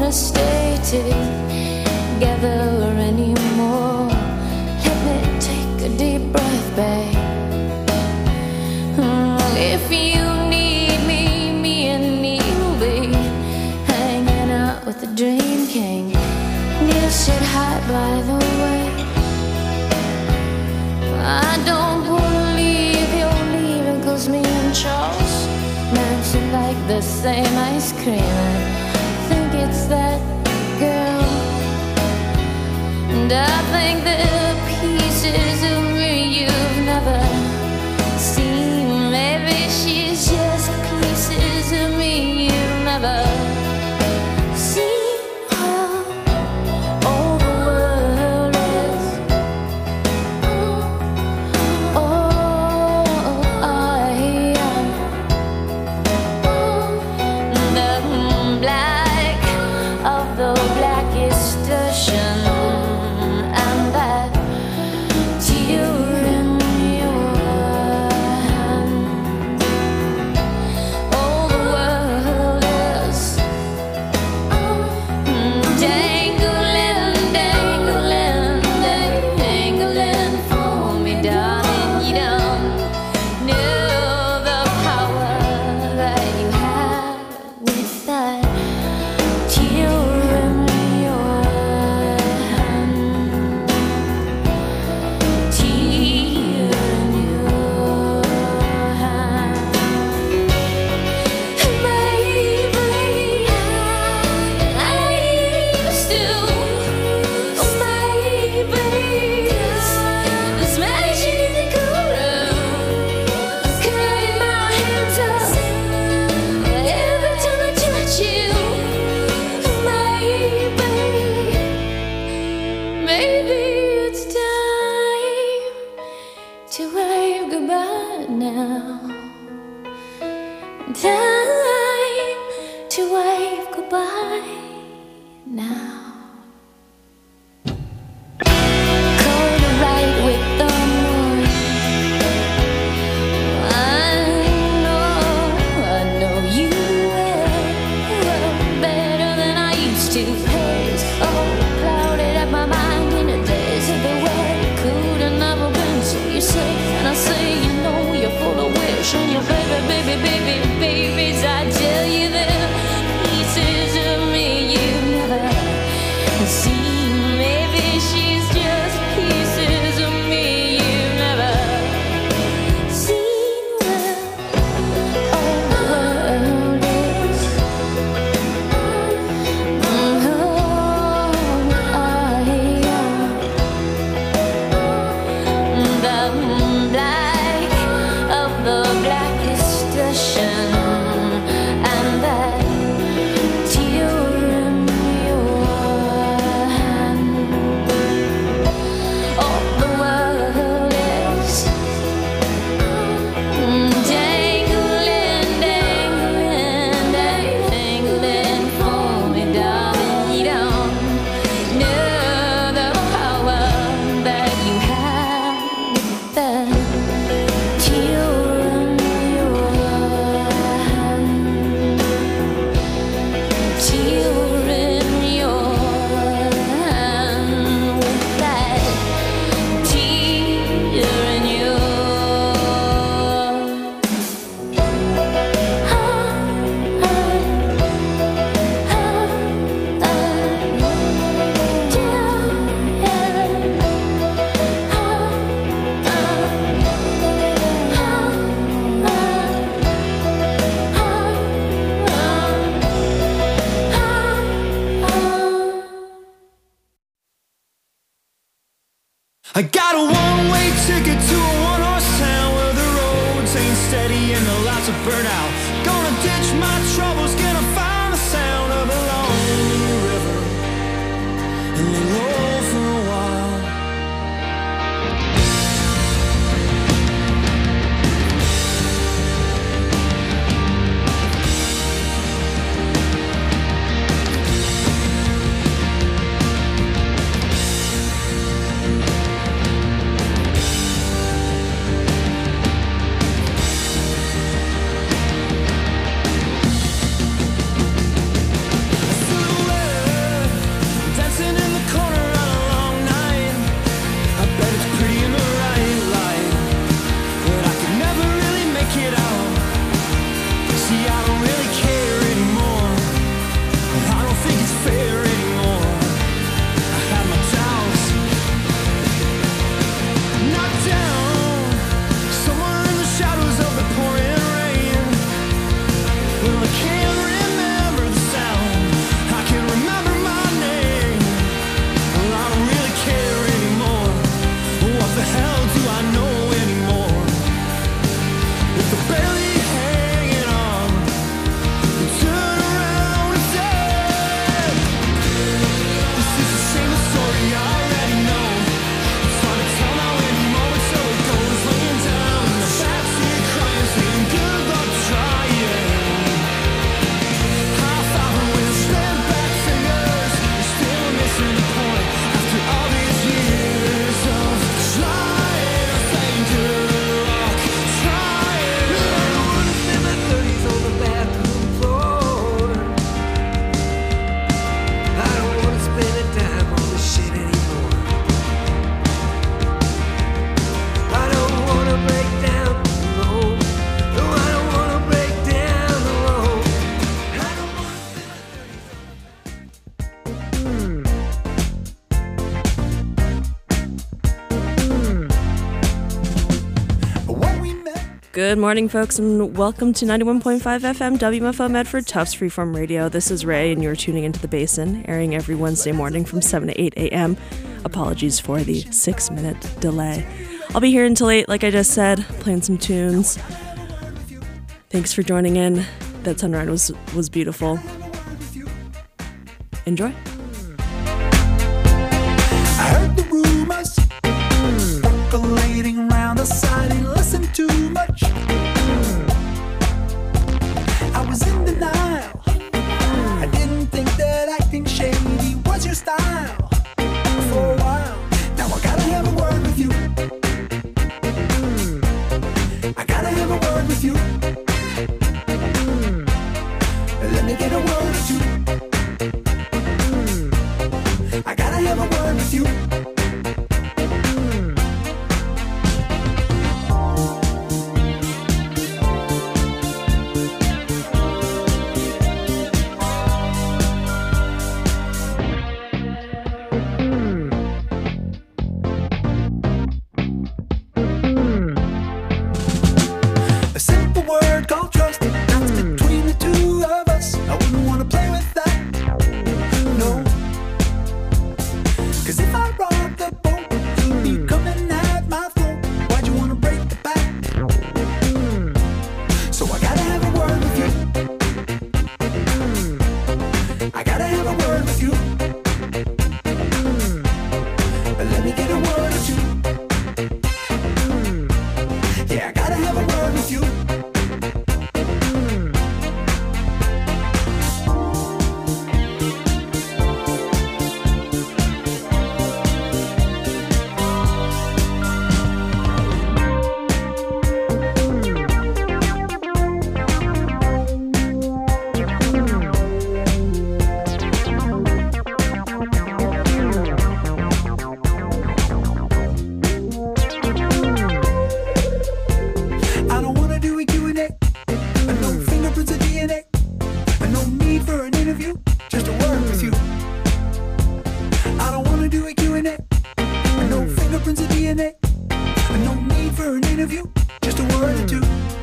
wanna stay together anymore. Let me take a deep breath, babe. If you need me, me and me will be hanging out with the Dream King. Neil said hi, by the way. I don't wanna leave, you're leaving, 'cause me and Charles mentioned like the same ice cream. I think it's that girl, and I think the pieces of me you've never seen. Maybe she's just pieces of me you've never seen. All the world is, the black of the blackest ocean, and that tear in your hand. All the world is dangling, dangling, dangling for me, darling. You don't know the power that you have with that tear in your hand. Tear in your hand. Maybe I used to. Maybe this magical room cutting my hands up every time I touch you. Maybe it's time to wave goodbye now. Time to wave goodbye now. Cold right with the moon. I know you well better than I used to. Haze all clouded up my mind in the days of the way it could have never been. So you say, and I say, you know you're full of wish, and your babies. I tell you that pieces of me you've never seen. Maybe she's just pieces of me you've never seen. Well, all the world is, the black of the blackest ocean, and that tear in your hand. All the world is dangling, dangling, dangling for me, darling. You don't know the power that you have with that tear in your hand. Tear in your hand with that tear in your I got a one-way ticket to a one-horse town where the roads ain't steady and the lights are burnt out. Gonna ditch my troubles, gonna find the sound of a lonely river and lay low for a while. Good morning, folks, and welcome to 91.5 FM WMFO Medford Tufts Freeform Radio. This is Ray, and you're tuning into The Basin, airing every Wednesday morning from 7 to 8 a.m. Apologies for the 6-minute delay. I'll be here until 8, like I just said, playing some tunes. Thanks for joining in. That sunrise was beautiful. Enjoy. I heard the rumors percolating around the side and listened too much. I was in denial. I didn't think that acting shady was your style for a while. Now I gotta have a word with you. I gotta have a word with you. Let me get a word or two. I gotta have a word with you. A simple word called trust, that's between the two of us. I wouldn't want to play with that, no. 'Cause if I rock the boat, you'd be coming at my throat. Why'd you want to break the back? So I gotta have a word with you. I gotta have a word with you. Let me get a word or two. Yeah, I gotta have a word with you. I don't wanna do a Q&A. No fingerprints of DNA. No need for an interview, just a word with you. I don't wanna do a Q&A. No fingerprints of DNA. No need for an interview, just a word or two.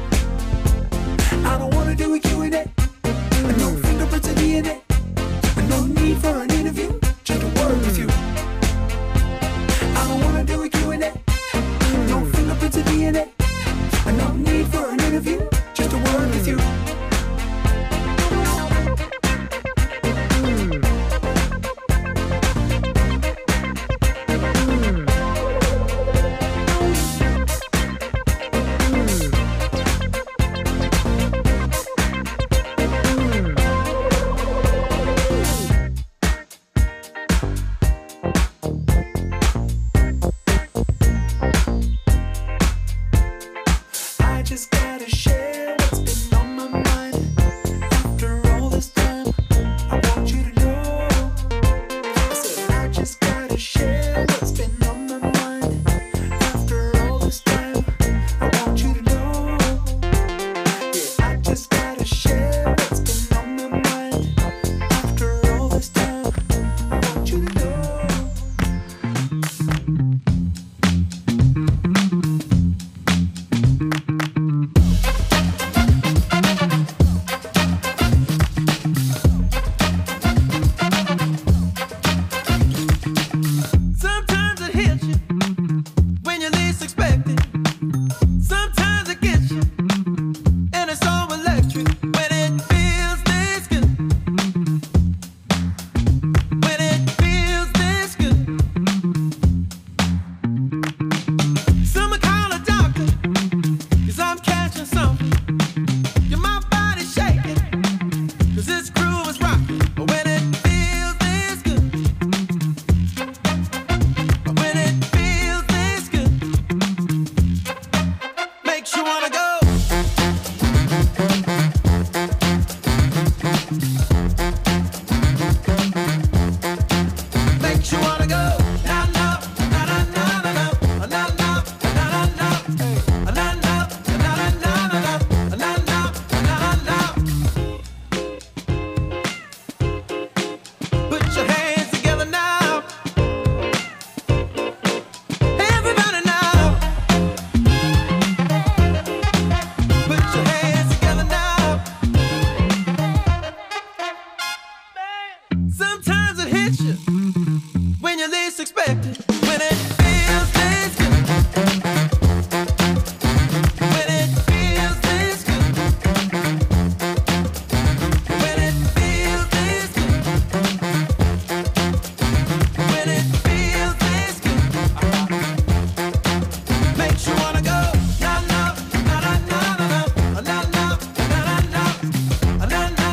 I don't wanna do a Q&A. No fingerprints of DNA. No need for an interview, just a word with you. I don't wanna do a Q&A. No fingerprints of DNA. No need for an interview, just a word with you. hits you when you least expect it. When it feels this good. When it feels this good. When it feels this good. When it feels this good. Makes you wanna go. Na na na na na na na na na na na na na na.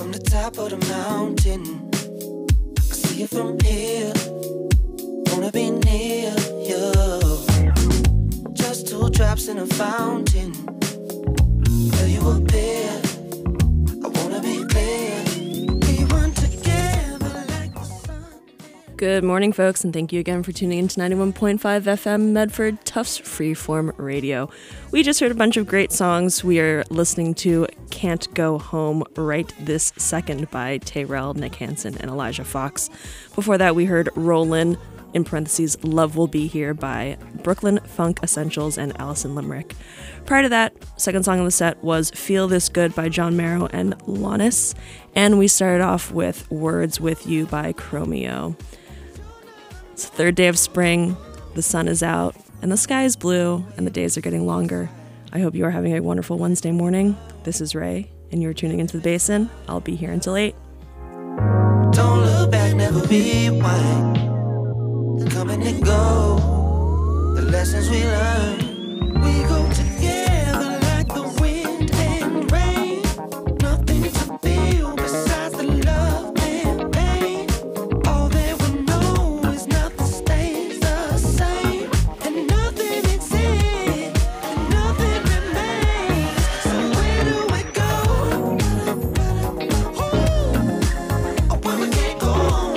from the top of the mountain. I see you from here. Wanna be near you. Just 2 drops in a fountain. Will you appear? I wanna be clear. We run together like the sun. Good morning, folks, and thank you again for tuning in to 91.5 FM Medford Tufts Freeform Radio. We just heard a bunch of great songs. We are listening to Can't Go Home Right This Second by Tayrel, Nick Hansen, and Elijah Fox. Before that, we heard Rollin', in parentheses, Love Will Be Here by Brooklyn Funk Essentials and Allison Limerick. Prior to that, second song on the set was Feel This Good by John Marrow and Lannis. And we started off with Words With You by Chromeo. It's the third day of spring, the sun is out, and the sky is blue, and the days are getting longer. I hope you are having a wonderful Wednesday morning. This is Ray, and you're tuning into the Basin. I'll be here until 8. Don't look back, never be white. Come and go, the lessons we learn. We go together like the wind and rain. Nothing to feel besides the love and pain. All that we know is nothing stays the same. And nothing exists, and nothing remains. So where do we go? Oh, where we can't go home.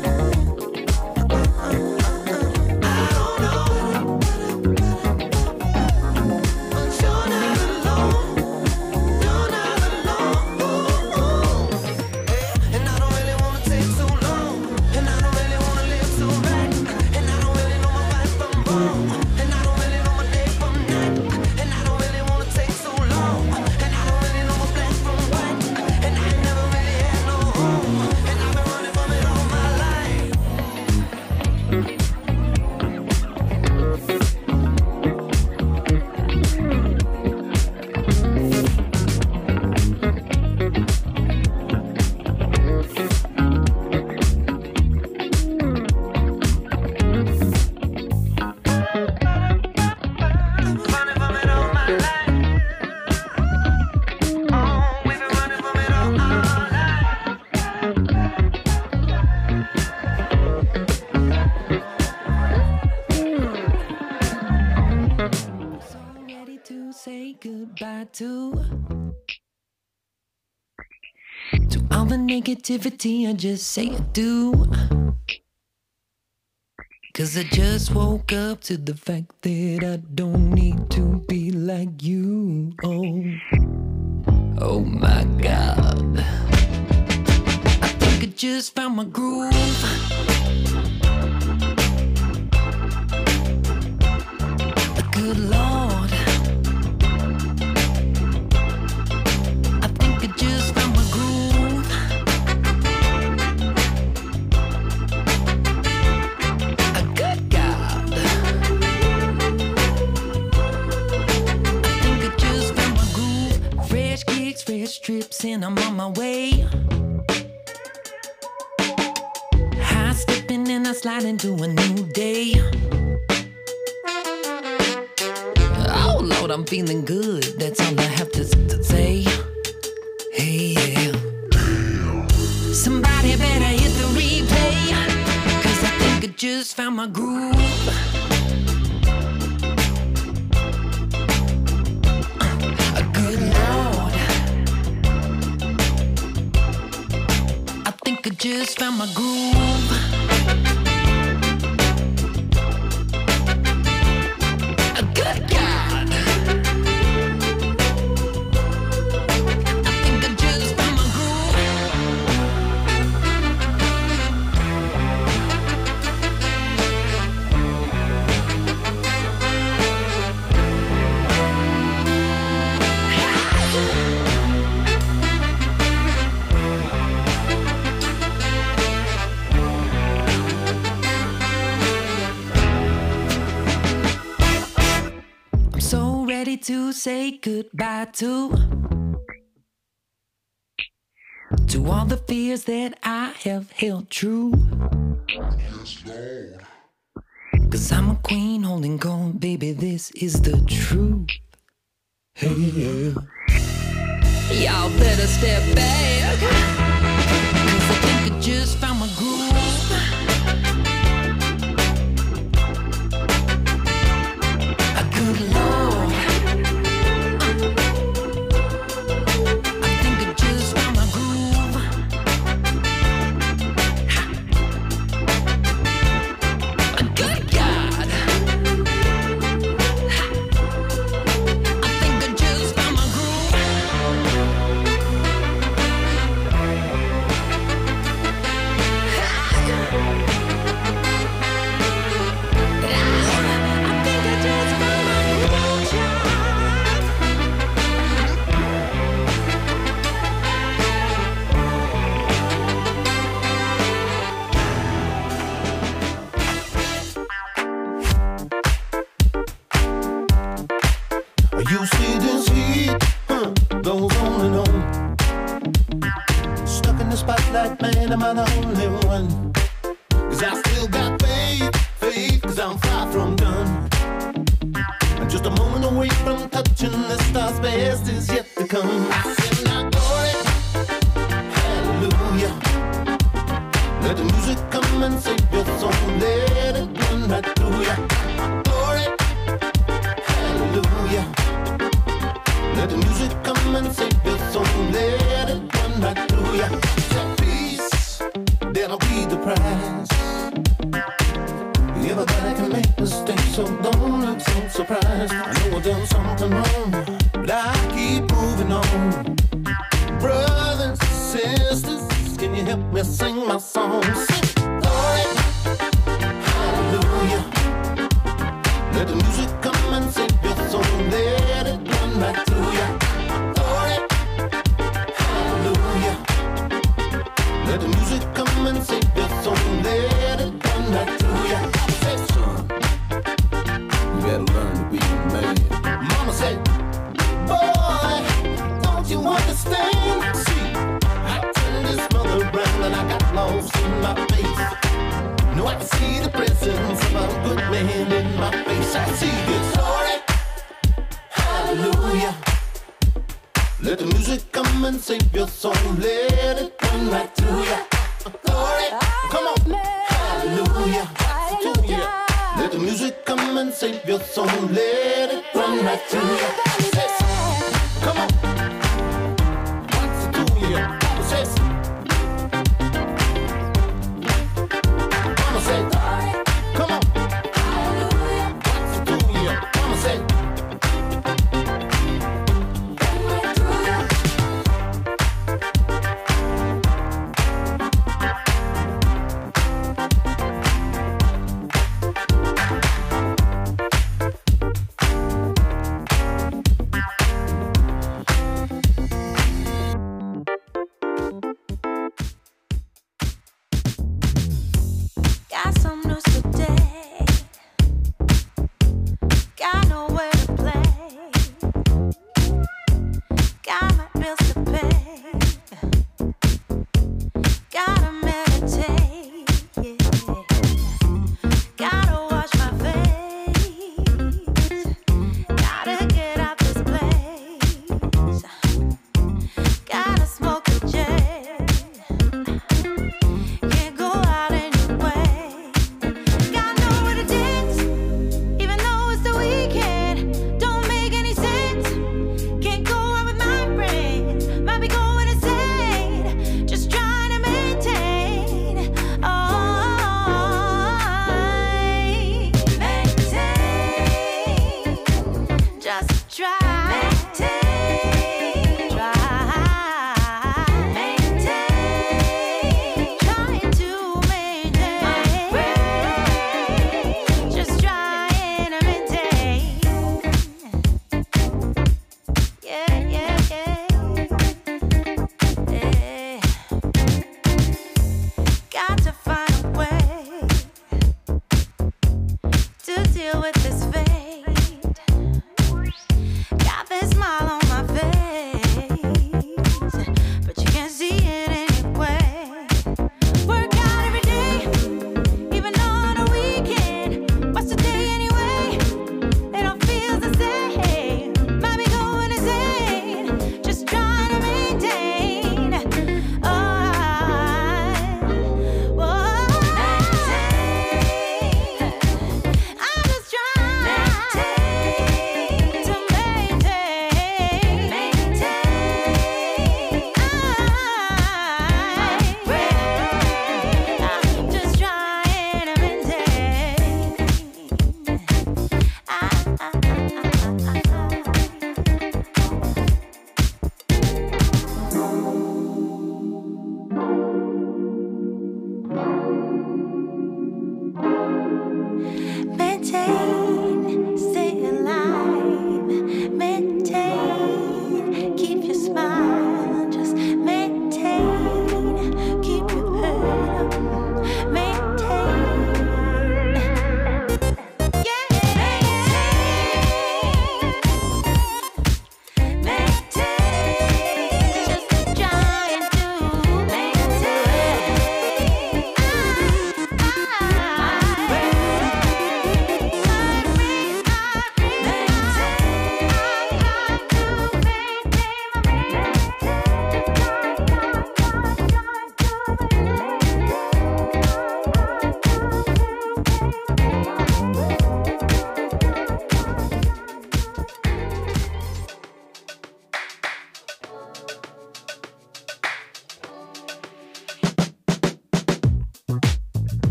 To all the negativity, I just say I do. 'Cause I just woke up to the fact that I don't need to be like you. Oh my God. I think I just found my groove. Good Lord, I think I just found my groove. A good God, I think I just found my groove. Fresh kicks, fresh trips, and I'm on my way. High stepping and I slide into a new day. Oh Lord, I'm feeling good, that's all I have to say. Hey, yeah. Somebody better hit the replay, 'cause I think I just found my groove. A good Lord, I think I just found my groove. A good God, I think I just found my groove. I'm so ready to say goodbye to all the fears that I have held true. Yes, Lord. 'Cause I'm a queen holding gold, baby, this is the truth. Hey, yeah. Y'all better step back. the spotlight, man, am I the only one? Cause I still got faith, cause I'm far from done. I'm just a moment away from touching the stars, best is yet to come. I said, now glory, hallelujah. Let the music come and save your soul, let it run right through ya. Glory, hallelujah. Let the music come and save your soul, let it run right through ya. That peace, that'll be the prize. Everybody can make mistakes, so don't look so surprised. I know I've done something wrong, but I keep moving on. Brothers and sisters, can you help me sing my song? Sing, glory, hallelujah. Let the music come and save your soul, let it run right through ya. Glory, hallelujah. Let the music come and save your soul, let it run right through ya. Say, son, you better learn to be a man. Mama said, boy, don't you understand? See, I turned this mother around and I got lost in my face. No, I can see the presence of a good man in my face. I see this glory, hallelujah. Let the music come and save your soul, let it run right through ya. Glory, come on, hallelujah. Let the music come and save your soul, let it run right through ya. Come on, what's it doing ya? Mama say, come on, what's it doing ya? Mama say.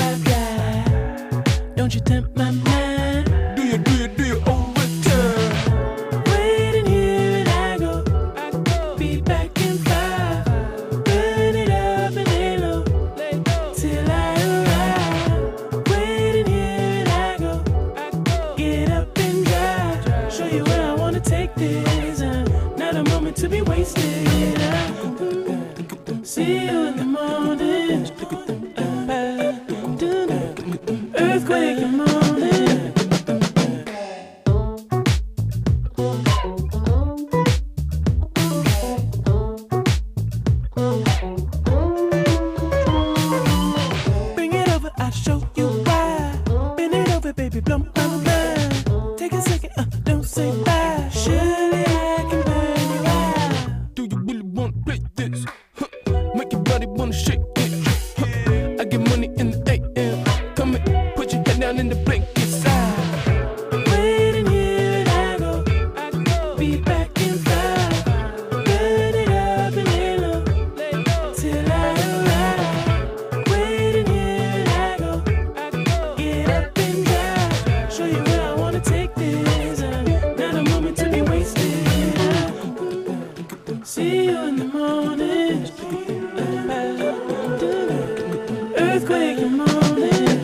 Don't you tempt my mind. Do you overtime? Waiting here and I go. Be back in 5. Burn it up and lay low till I arrive. Waiting here and I go. Get up and drive. Show you where I wanna take this. Not a moment to be wasted. See you in the morning. Earthquake in the morning. Bring it over, I'll show you why. Bend it over, baby, blow my mind. Take a second, don't say bye. Surely I can burn you out. Do you really wanna play this? Make your body wanna shake it. I get money in the AM. Come and put your head down in the blanket side. Waiting here and I go. Be back in 5. Burn it up and lay low till I arrive. Waiting here and I go. Get up and drive. Show you where I wanna take this. Not a moment to be wasted. See you in the morning. Earthquake in the morning.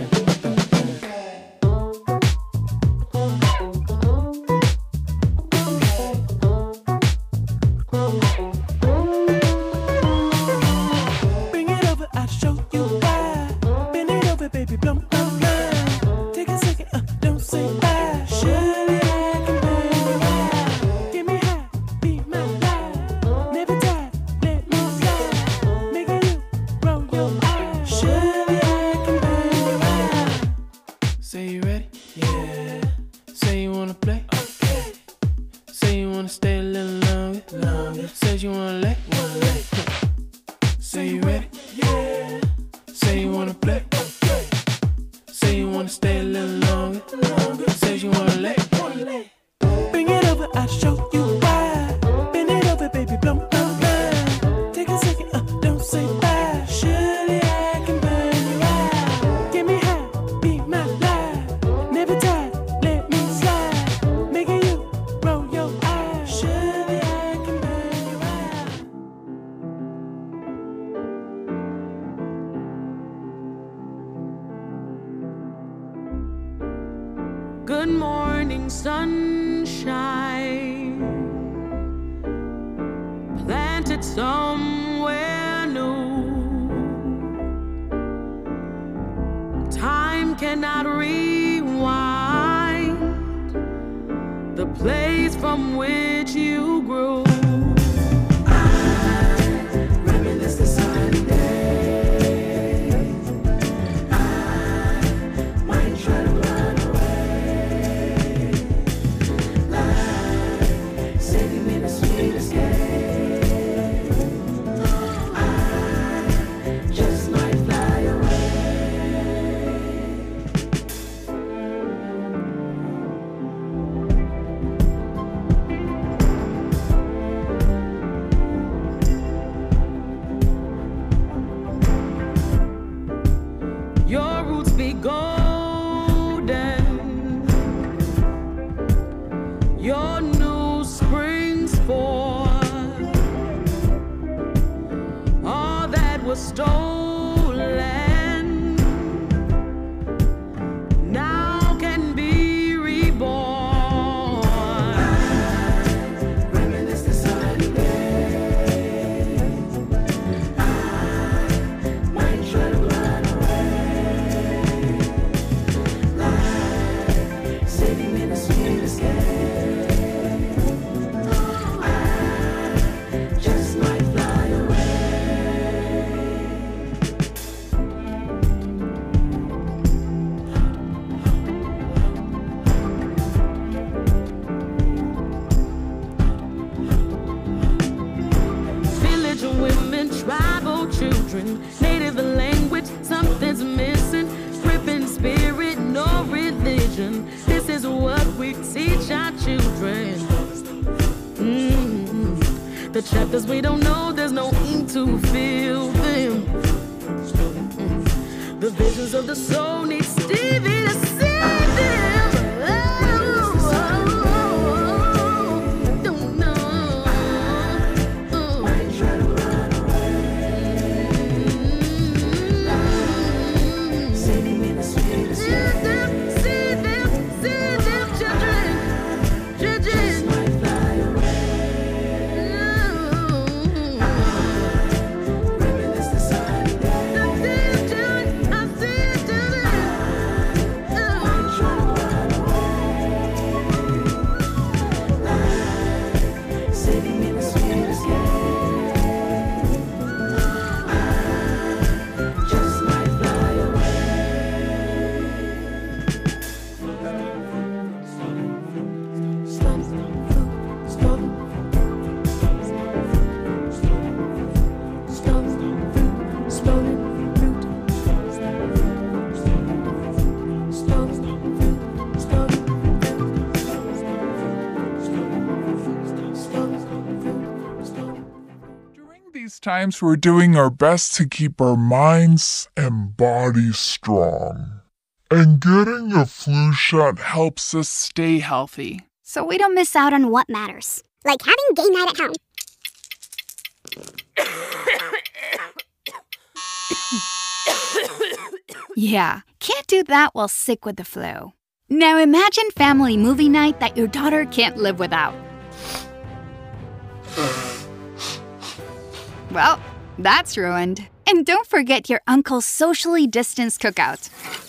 Bring it over, I'll show you why. Bend it over, baby, blow my mind. Take a second, don't say bye. Surely I can burn you out. Get me high, be my life. Never die, let me slide. Making you roll your eyes. Surely I can burn you out. Say you ready? Yeah. Say you wanna play? Okay. Say you wanna stay a little longer. Says you wanna lay? Say you ready? Yeah. Say you wanna play? Okay. Say you wanna stay a little longer. Says you wanna lay? Bring it over, I'll show you why. Bend it over, baby, blow my mind. Take a second, don't say bye. Surely I can burn you out. Get me high, be my life. Never die, let me slide. Making you roll your eyes. Surely I can burn you out. Good morning, sunshine. Planted somewhere new. Time cannot rewind the place from which you grew. Reminisce the sunny days. I might try to run away. Life singing me the sweetest game. I just might fly away. Your roots be golden. Your new springs forth. All that was stolen now can be reborn. Reminisce the sunny days. I might try to run away. Life singing in the sweetest game. I just might fly away. Village women, tribal children, native language, something's missing. Gripping spirit, no religion. This is what we teach our children. The chapters we don't know, there's no ink to fill them. The Visions of the soul need Stevie to see them. Don't know. Times we're doing our best to keep our minds and bodies strong. And getting a flu shot helps us stay healthy, so we don't miss out on what matters. Like having game night at home. Yeah, can't do that while sick with the flu. Now imagine family movie night that your daughter can't live without. Well, that's ruined. And don't forget your uncle's socially distanced cookout.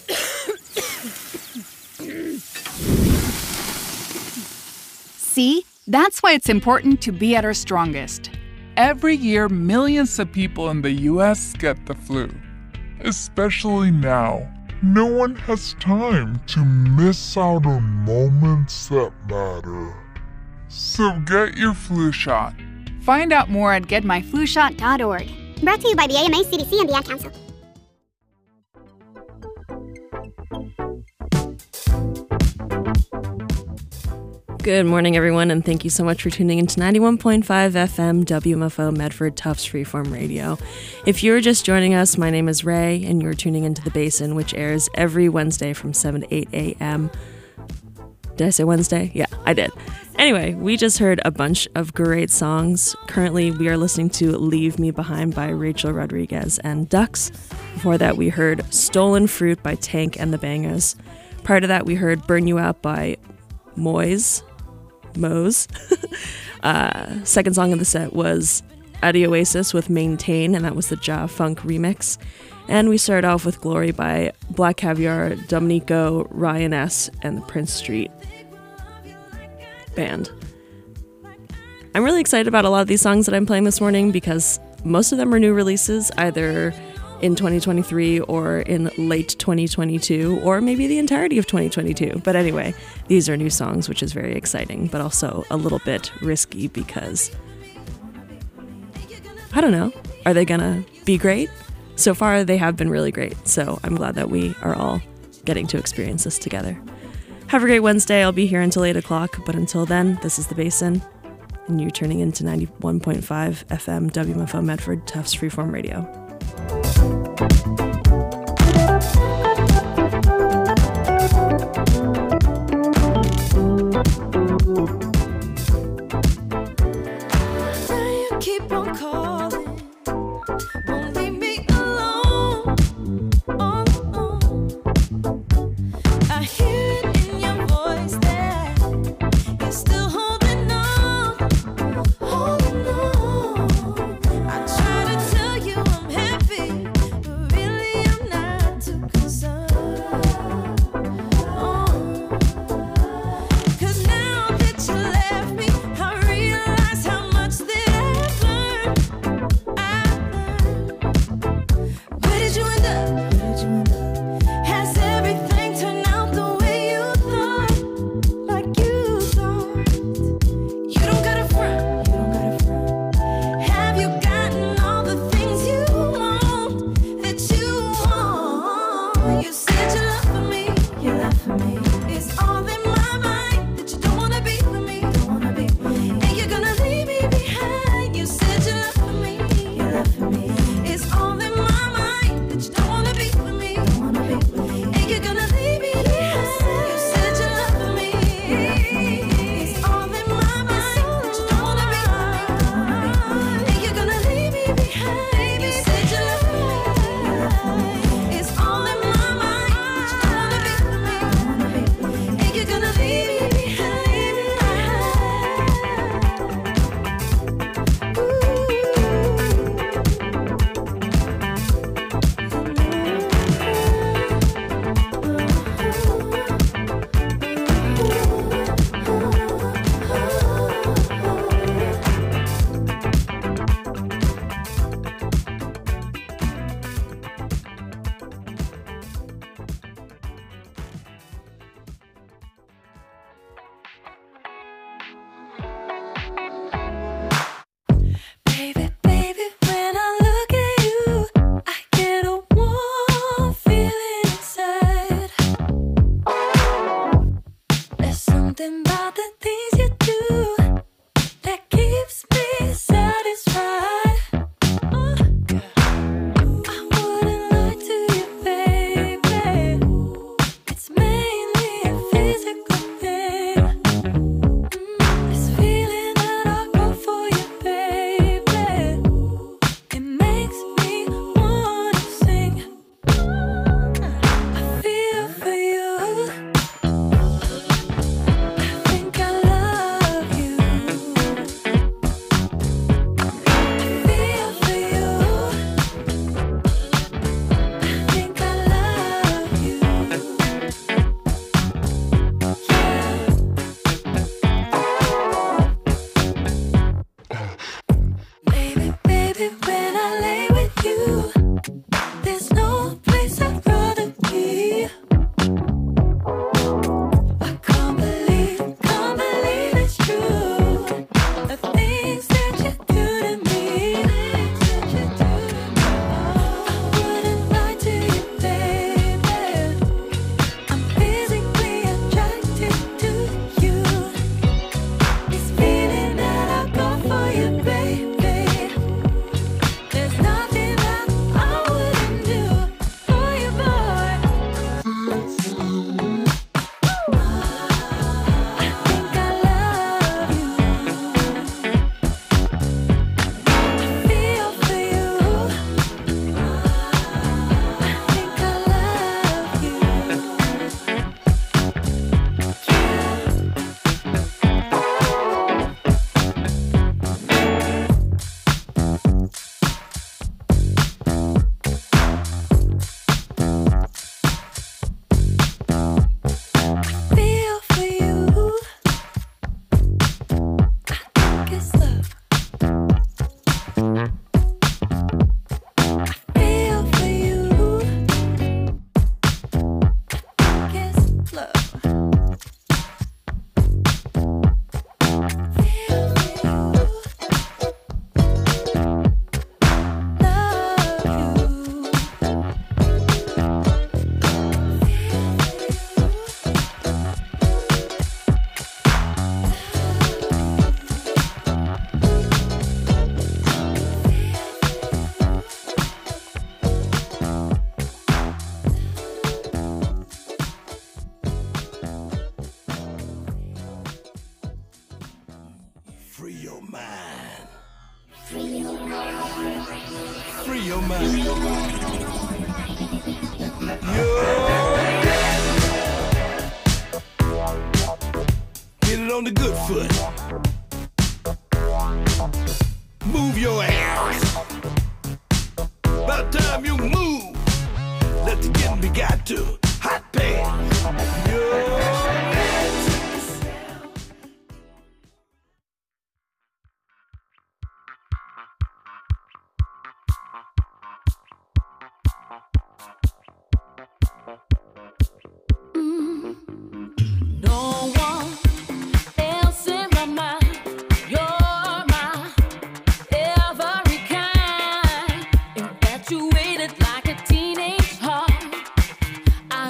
See? That's why it's important to be at our strongest. Every year, millions of people in the U.S. get the flu. Especially now. No one has time to miss out on moments that matter. So get your flu shot. Find out more at getmyflushot.org. Brought to you by the AMA, CDC, and the Ad Council. Good morning, everyone, and thank you so much for tuning into 91.5 FM WMFO Medford Tufts Freeform Radio. If you're just joining us, my name is Ray, and you're tuning into The Basin, which airs every Wednesday from 7 to 8 a.m. Did I say Wednesday? Yeah, I did. Anyway, we just heard a bunch of great songs. Currently, we are listening to Leave Me Behind by Rachel Rodriguez and Ducks. Before that, we heard Stolen Fruit by Tank and the Bangas. Prior to that, we heard Burn You Out by Moze. Second song of the set was Adi Oasis with Maintain, and that was the Ja Funk remix. And we started off with Glory by Black Caviar, Dominico, Ryan S., and the Prince Street Band. I'm really excited about a lot of these songs that I'm playing this morning because most of them are new releases, either in 2023 or in late 2022, or maybe the entirety of 2022. But anyway, these are new songs, which is very exciting, but also a little bit risky because, I don't know, are they gonna be great? So far, they have been really great, so I'm glad that we are all getting to experience this together. Have a great Wednesday. I'll be here until 8 o'clock, but until then, this is The Basin, and you're turning into 91.5 FM WMFO Medford Tufts Freeform Radio. Keep on calling, won't leave me alone. I hear it in your voice that you're still holding on. I try to tell you I'm happy, but really I'm not too concerned. 'Cause now that you left me, I realize how much that where did you end up? Has everything turned out the way you thought? Like you thought? You don't gotta front. Have you gotten all the things you want? You said your love for me. It's all in my mind that you don't wanna be with me. And you're gonna leave me behind. You said your love for me. It's all in my mind that you don't wanna be with me. mind. Get it on the good foot. Move your ass. About time you move. Let the getting be got to. Hot pants. No one else in my mind. You're my every kind. Infatuated like a teenage heart. I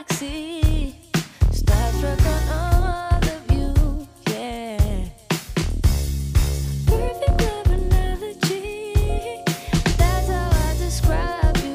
backseat, starstruck on all of you, yeah. Perfect love analogy, that's how I describe you.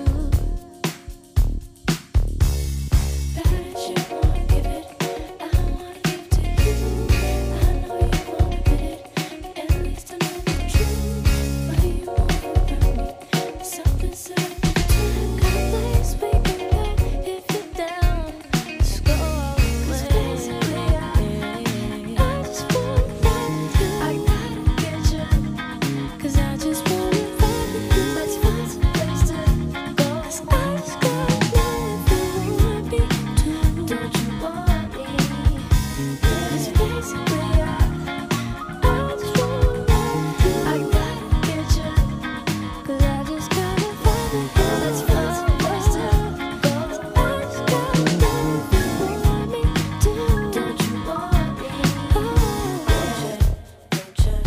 But you wanna give it, I wanna give to you. I know you wanna get it, at least I know the truth. But you overrun me, something said. Got a place we can go if you're down. Let's go all the way. Basically, I just want that. I gotta get you, 'cause I just wanna find you. Let's find some place to go. 'Cause I just gotta know if you want me to. Don't you want me? 'Cause basically, I just wanna, I gotta get you, 'cause I just gotta find you. Let's find some place to go. I just gotta know if you want me to. Don't you want me? Don't you want me? Don't you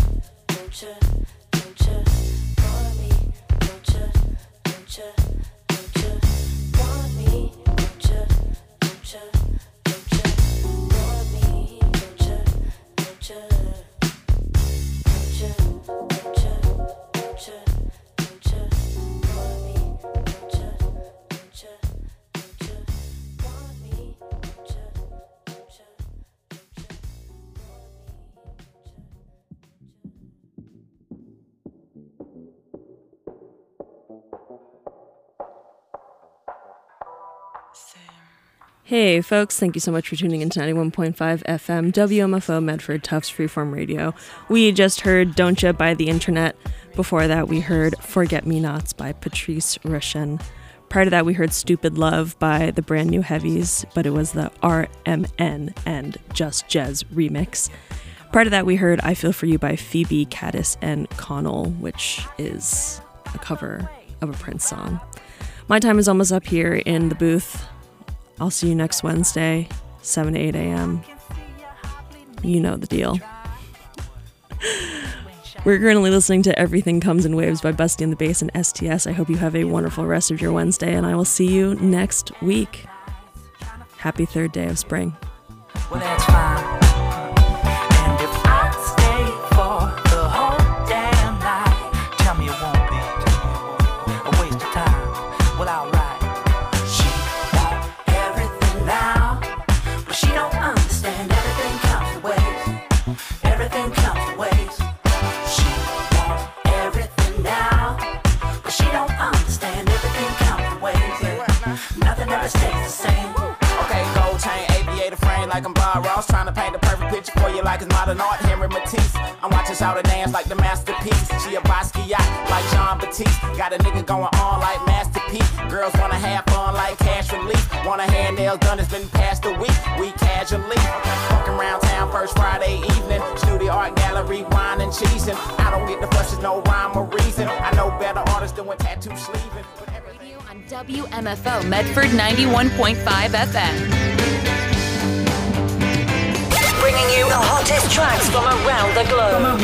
want me? Don't you want me? Don't you Hey folks, thank you so much for tuning in to 91.5 FM WMFO Medford Tufts Freeform Radio. We just heard Don't Ya by The Internet. Before that we heard Forget Me Nots by Patrice Rushen. Prior to that we heard Stupid Love by the Brand New Heavies, but it was the RMN and Just Jez remix. Prior to that we heard I Feel For You by Phoebe Caddis and Connell, which is a cover of a Prince song. My time is almost up here in the booth. I'll see you next Wednesday, 7 to 8 a.m. You know the deal. We're currently listening to Everything Comes in Waves by Busty and the Bass and STS. I hope you have a wonderful rest of your Wednesday, and I will see you next week. Happy third day of spring. Well, that's fine. And if I stay for the whole damn night, tell me it won't be a waste of time. Well, alright. She wants everything now, but she don't understand everything comes in waves. Everything comes in waves. She wants everything now, but she don't understand everything comes in waves. Nothing ever stays the same. Okay, gold chain, aviator frame like I'm Bob Ross, trying to paint the perfect picture for you like it's modern art, Henry Matisse. I'm watching Shawty dance like the masterpiece. She a Basquiat like Jean Baptiste. Got a nigga going on like Master P. Girls wanna have fun like cash relief. Want a hair nails done, it's been past a week. We casually walking around town first Friday evening. Studio art gallery, wine and cheese. And I don't get the fuss, there's no rhyme or reason. I know better artists doing tattoo sleeving. Radio on WMFO Medford 91.5 FM. Bringing you the hottest tracks from around the globe.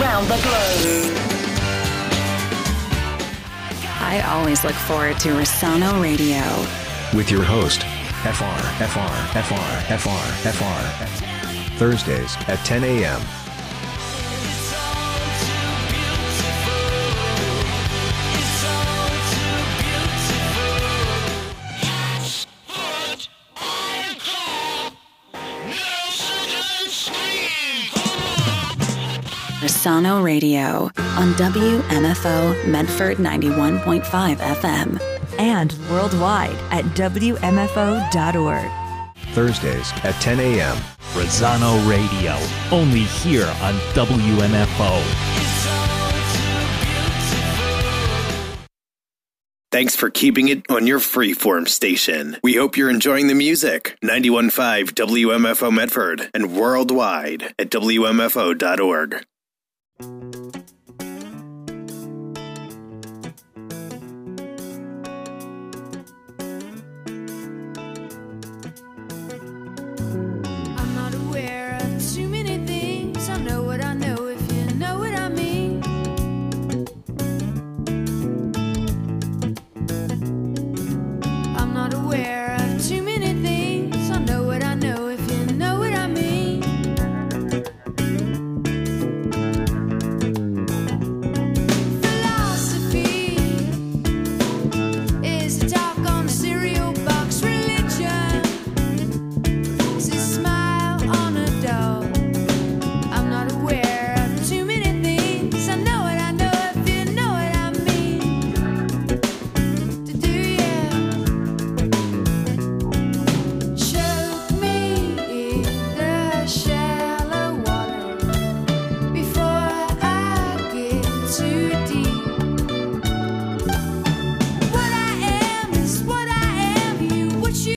I always look forward to Rosano Radio. With your host, FR. Thursdays at 10 a.m. Rosano Radio on WMFO Medford 91.5 FM. And worldwide at WMFO.org. Thursdays at 10 a.m. Rosano Radio, only here on WMFO. Thanks for keeping it on your freeform station. We hope you're enjoying the music. 91.5 WMFO Medford and worldwide at WMFO.org.